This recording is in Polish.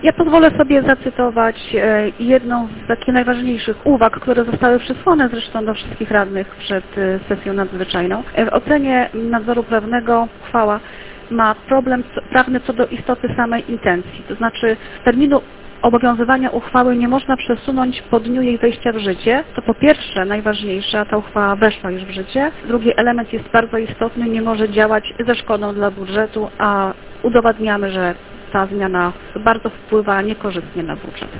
Ja pozwolę sobie zacytować jedną z takich najważniejszych uwag, które zostały przesłane zresztą do wszystkich radnych przed sesją nadzwyczajną. W ocenie nadzoru prawnego uchwała ma problem prawny co do istoty samej intencji, to znaczy terminu obowiązywania uchwały nie można przesunąć po dniu jej wejścia w życie. To po pierwsze najważniejsze, a ta uchwała weszła już w życie. Drugi element jest bardzo istotny, nie może działać ze szkodą dla budżetu, a udowadniamy, że ta zmiana bardzo wpływa niekorzystnie na budżet.